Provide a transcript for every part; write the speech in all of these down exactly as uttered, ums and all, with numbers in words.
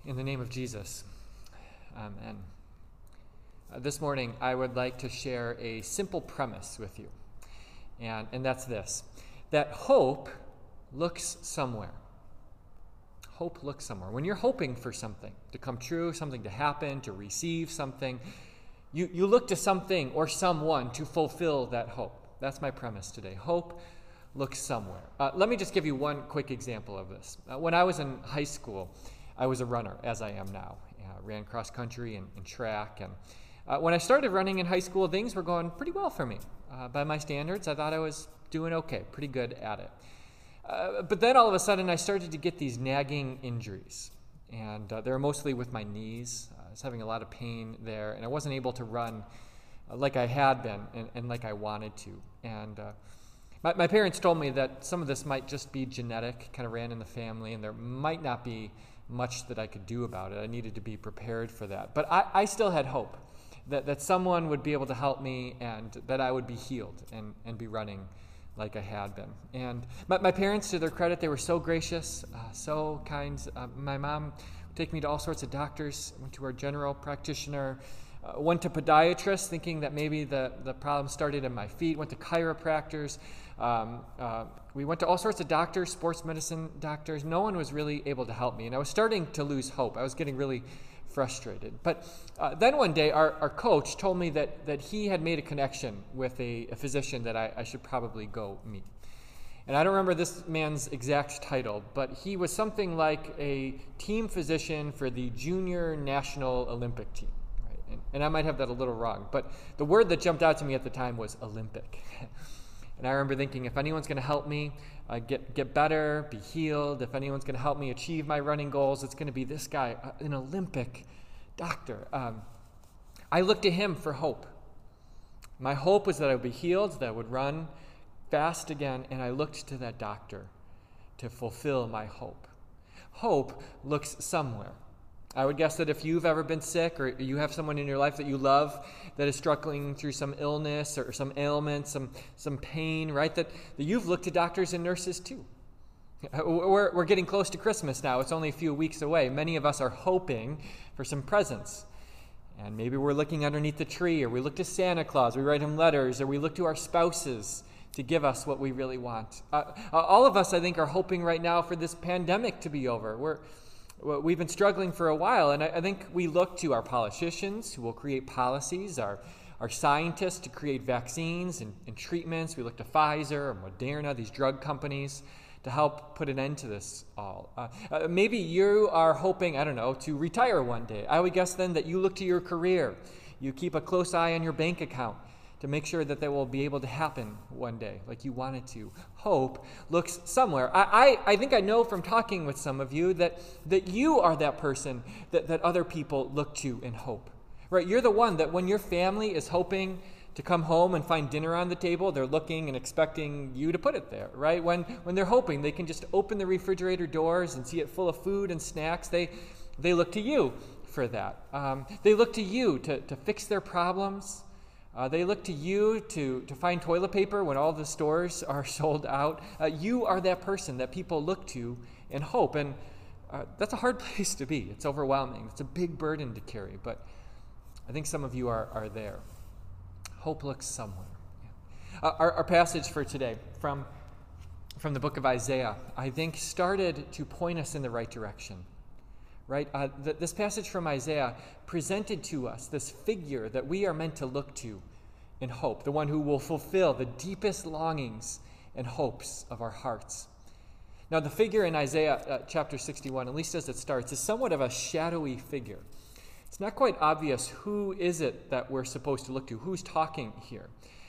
In the name of Jesus, amen. Uh, this morning, I would like to share a simple premise with you, and, and that's this, that hope looks somewhere. Hope looks somewhere. When you're hoping for something to come true, something to happen, to receive something, you, you look to something or someone to fulfill that hope. That's my premise today. Hope looks somewhere. Uh, let me just give you one quick example of this. Uh, when I was in high school, I was a runner, as I am now. Uh, ran cross country and, and track. And uh, when I started running in high school, things were going pretty well for me. Uh, by my standards, I thought I was doing okay, pretty good at it. Uh, but then all of a sudden, I started to get these nagging injuries. And uh, they were mostly with my knees. Uh, I was having a lot of pain there, and I wasn't able to run uh, like I had been and, and like I wanted to. And uh, my, my parents told me that some of this might just be genetic, kind of ran in the family, and there might not be much that I could do about it. I needed to be prepared for that. But I, I still had hope that, that someone would be able to help me and that I would be healed and, and be running like I had been. And my, my parents, to their credit, they were so gracious, uh, so kind. Uh, my mom would take me to all sorts of doctors, went to our general practitioner, uh, went to podiatrists thinking that maybe the, the problem started in my feet, went to chiropractors. Um, uh, we went to all sorts of doctors, sports medicine doctors. No one was really able to help me, and I was starting to lose hope. I was getting really frustrated. But uh, then one day, our, our coach told me that, that he had made a connection with a, a physician that I, I should probably go meet. And I don't remember this man's exact title, but he was something like a team physician for the junior national Olympic team. Right? And, and I might have that a little wrong, but the word that jumped out to me at the time was Olympic. And I remember thinking, if anyone's going to help me uh, get get better, be healed, if anyone's going to help me achieve my running goals, it's going to be this guy, uh, an Olympic doctor. Um, I looked to him for hope. My hope was that I would be healed, that I would run fast again, and I looked to that doctor to fulfill my hope. Hope looks somewhere. I would guess that if you've ever been sick or you have someone in your life that you love that is struggling through some illness or some ailment, some some pain, right, that, that you've looked to doctors and nurses too. We're, we're getting close to Christmas now. It's only a few weeks away. Many of us are hoping for some presents. And maybe we're looking underneath the tree, or we look to Santa Claus, we write him letters, or we look to our spouses to give us what we really want. Uh, all of us, I think, are hoping right now for this pandemic to be over. We're We've been struggling for a while, and I think we look to our politicians who will create policies, our, our scientists to create vaccines and, and treatments. We look to Pfizer or Moderna, these drug companies, to help put an end to this all. Uh, uh, maybe you are hoping, I don't know, to retire one day. I would guess then that you look to your career. You keep a close eye on your bank account to make sure that that will be able to happen one day like you want it to. Hope looks somewhere. I, I, I think I know from talking with some of you that, that you are that person that, that other people look to in hope. Right? You're the one that when your family is hoping to come home and find dinner on the table, they're looking and expecting you to put it there, right? When, when they're hoping they can just open the refrigerator doors and see it full of food and snacks, they, they look to you for that. Um, they look to you to, to fix their problems. Uh, they look to you to, to find toilet paper when all the stores are sold out. Uh, you are that person that people look to in hope. And uh, that's a hard place to be. It's overwhelming. It's a big burden to carry. But I think some of you are, are there. Hope looks somewhere. Yeah. Uh, our, our passage for today from, from the book of Isaiah, I think, started to point us in the right direction. Right? Uh, th- this passage from Isaiah presented to us this figure that we are meant to look to in hope, the one who will fulfill the deepest longings and hopes of our hearts. Now, the figure in Isaiah uh, chapter sixty-one, at least as it starts, is somewhat of a shadowy figure. It's not quite obvious who is it that we're supposed to look to, who's talking here.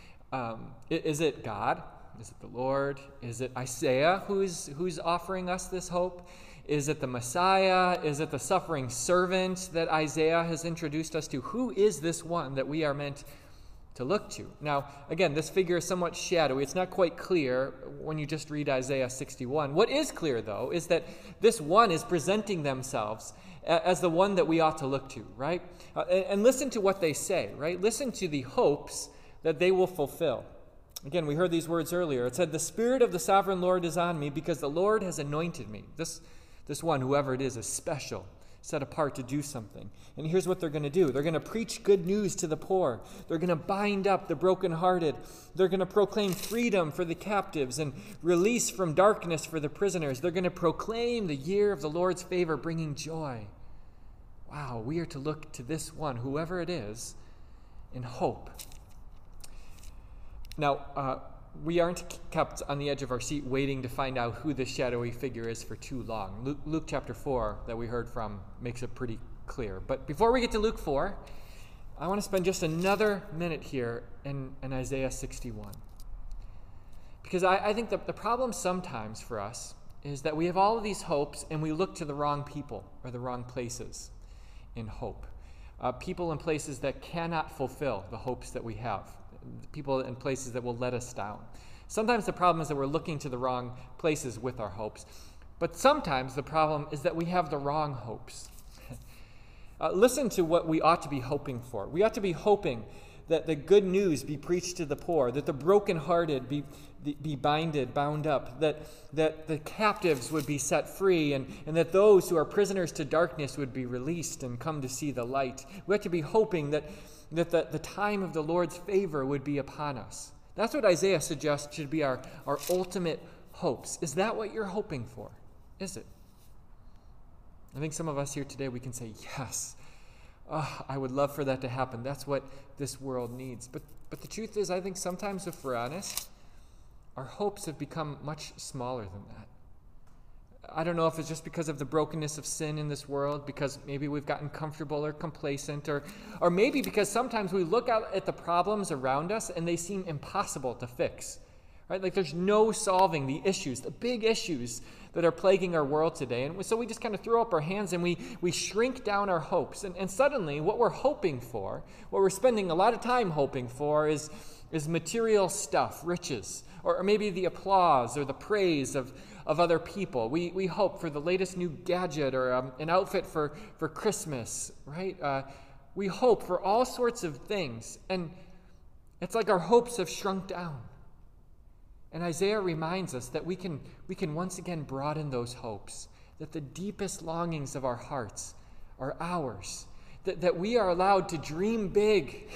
Um, is it God? Is it the Lord? Is it Isaiah who's who's offering us this hope? Is it the Messiah? Is it the suffering servant that Isaiah has introduced us to? Who is this one that we are meant to look to? Now, again, this figure is somewhat shadowy. It's not quite clear when you just read Isaiah sixty-one. What is clear, though, is that this one is presenting themselves as the one that we ought to look to, right? Uh, and listen to what they say, right? Listen to the hopes that they will fulfill. Again, we heard these words earlier. It said, "The Spirit of the Sovereign Lord is on me because the Lord has anointed me." This This one, whoever it is, is special, set apart to do something. And here's what they're going to do. They're going to preach good news to the poor. They're going to bind up the brokenhearted. They're going to proclaim freedom for the captives and release from darkness for the prisoners. They're going to proclaim the year of the Lord's favor, bringing joy. Wow, we are to look to this one, whoever it is, in hope. Now, uh, we aren't kept on the edge of our seat waiting to find out who this shadowy figure is for too long. Luke, Luke chapter four that we heard from makes it pretty clear. But before we get to Luke four, I want to spend just another minute here in, in Isaiah sixty-one. Because I, I think that the problem sometimes for us is that we have all of these hopes and we look to the wrong people or the wrong places in hope. Uh, people and places that cannot fulfill the hopes that we have. People and places that will let us down. Sometimes the problem is that we're looking to the wrong places with our hopes. But sometimes the problem is that we have the wrong hopes. uh, listen to what we ought to be hoping for. We ought to be hoping that the good news be preached to the poor, that the brokenhearted be, be binded, bound up, that, that the captives would be set free, and, and that those who are prisoners to darkness would be released and come to see the light. We ought to be hoping that that the, the time of the Lord's favor would be upon us. That's what Isaiah suggests should be our, our ultimate hopes. Is that what you're hoping for? Is it? I think some of us here today, we can say, yes, oh, I would love for that to happen. That's what this world needs. But, but the truth is, I think sometimes if we're honest, our hopes have become much smaller than that. I don't know if it's just because of the brokenness of sin in this world, because maybe we've gotten comfortable or complacent, or, or maybe because sometimes we look out at the problems around us and they seem impossible to fix. Right? Like there's no solving the issues, the big issues that are plaguing our world today. And so we just kind of throw up our hands and we, we shrink down our hopes. And, and suddenly what we're hoping for, what we're spending a lot of time hoping for is, is material stuff, riches, or, or maybe the applause or the praise of of other people. We we hope for the latest new gadget or um, an outfit for, for Christmas, right? Uh, we hope for all sorts of things. And it's like our hopes have shrunk down. And Isaiah reminds us that we can, we can once again broaden those hopes, that the deepest longings of our hearts are ours, that, that we are allowed to dream big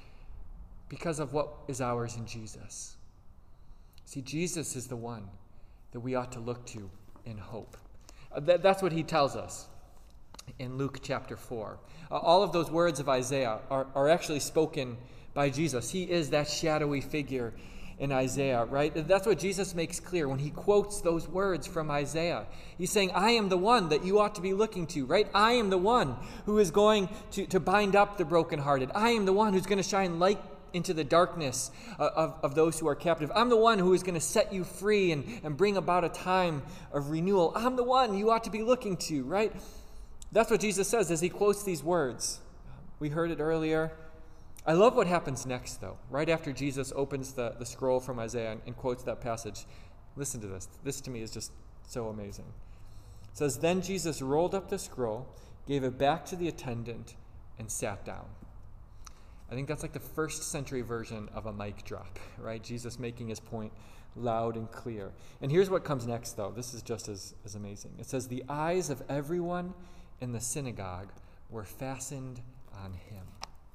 because of what is ours in Jesus. See, Jesus is the one that we ought to look to in hope. Uh, that, that's what he tells us in Luke chapter four. Uh, all of those words of Isaiah are, are actually spoken by Jesus. He is that shadowy figure in Isaiah, right? That's what Jesus makes clear when he quotes those words from Isaiah. He's saying, I am the one that you ought to be looking to, right? I am the one who is going to, to bind up the brokenhearted. I am the one who's going to shine light into the darkness of, of those who are captive. I'm the one who is going to set you free and, and bring about a time of renewal. I'm the one you ought to be looking to, right? That's what Jesus says as he quotes these words. We heard it earlier. I love what happens next, though. Right after Jesus opens the, the scroll from Isaiah and, and quotes that passage. Listen to this. This to me is just so amazing. It says, then Jesus rolled up the scroll, gave it back to the attendant, and sat down. I think that's like the first century version of a mic drop, right? Jesus making his point loud and clear. And here's what comes next, though. This is just as, as amazing. It says, the eyes of everyone in the synagogue were fastened on him.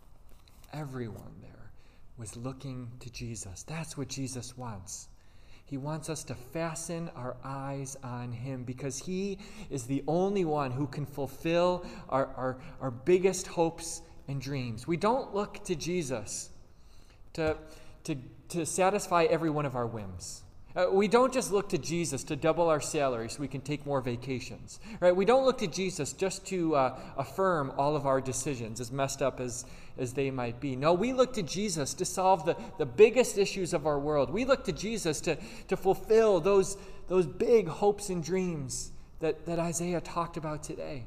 Everyone there was looking to Jesus. That's what Jesus wants. He wants us to fasten our eyes on him because he is the only one who can fulfill our, our, our biggest hopes and dreams. We don't look to Jesus to, to, to satisfy every one of our whims. Uh, we don't just look to Jesus to double our salary so we can take more vacations. Right? We don't look to Jesus just to uh, affirm all of our decisions, as messed up as, as they might be. No, we look to Jesus to solve the, the biggest issues of our world. We look to Jesus to, to fulfill those, those big hopes and dreams that, that Isaiah talked about today.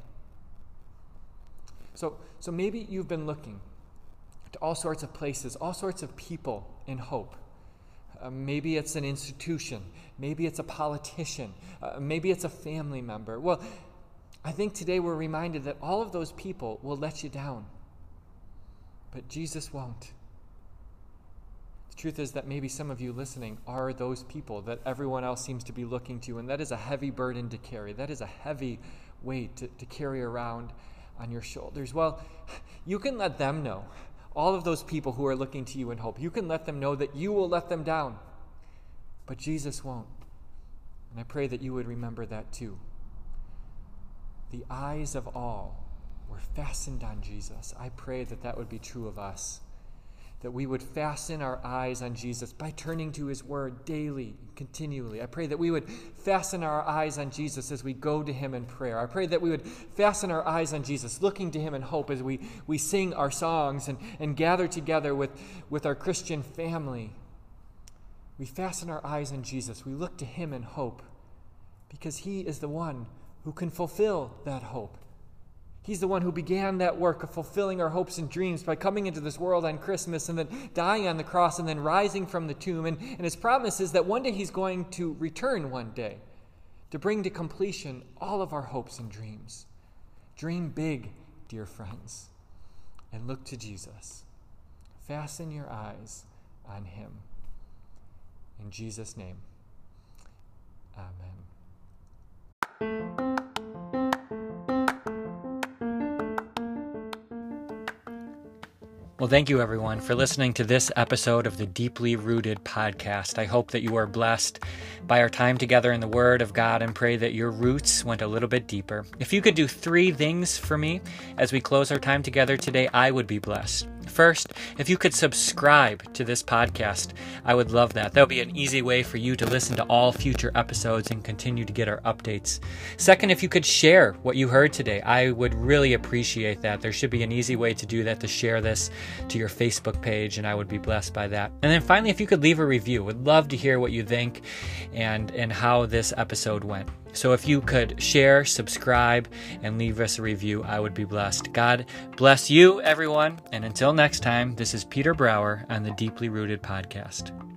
So, so maybe you've been looking to all sorts of places, all sorts of people in hope. Uh, maybe it's an institution. Maybe it's a politician. Uh, maybe it's a family member. Well, I think today we're reminded that all of those people will let you down. But Jesus won't. The truth is that maybe some of you listening are those people that everyone else seems to be looking to, and that is a heavy burden to carry. That is a heavy weight to, to carry around on your shoulders. Well, you can let them know, all of those people who are looking to you in hope, you can let them know that you will let them down, but Jesus won't. And I pray that you would remember that too. The eyes of all were fastened on Jesus. I pray that that would be true of us, that we would fasten our eyes on Jesus by turning to his word daily, continually. I pray that we would fasten our eyes on Jesus as we go to him in prayer. I pray that we would fasten our eyes on Jesus, looking to him in hope as we, we sing our songs and, and gather together with, with our Christian family. We fasten our eyes on Jesus. We look to him in hope because he is the one who can fulfill that hope. He's the one who began that work of fulfilling our hopes and dreams by coming into this world on Christmas and then dying on the cross and then rising from the tomb. And, and his promise is that one day he's going to return one day to bring to completion all of our hopes and dreams. Dream big, dear friends, and look to Jesus. Fasten your eyes on him. In Jesus' name, amen. Well, thank you, everyone, for listening to this episode of the Deeply Rooted podcast. I hope that you are blessed by our time together in the Word of God and pray that your roots went a little bit deeper. If you could do three things for me as we close our time together today, I would be blessed. First, if you could subscribe to this podcast, I would love that. That would be an easy way for you to listen to all future episodes and continue to get our updates. Second, if you could share what you heard today, I would really appreciate that. There should be an easy way to do that, to share this to your Facebook page, and I would be blessed by that. And then finally, if you could leave a review, would love to hear what you think and, and how this episode went. So if you could share, subscribe, and leave us a review, I would be blessed. God bless you, everyone. And until next time, this is Peter Brower on the Deeply Rooted podcast.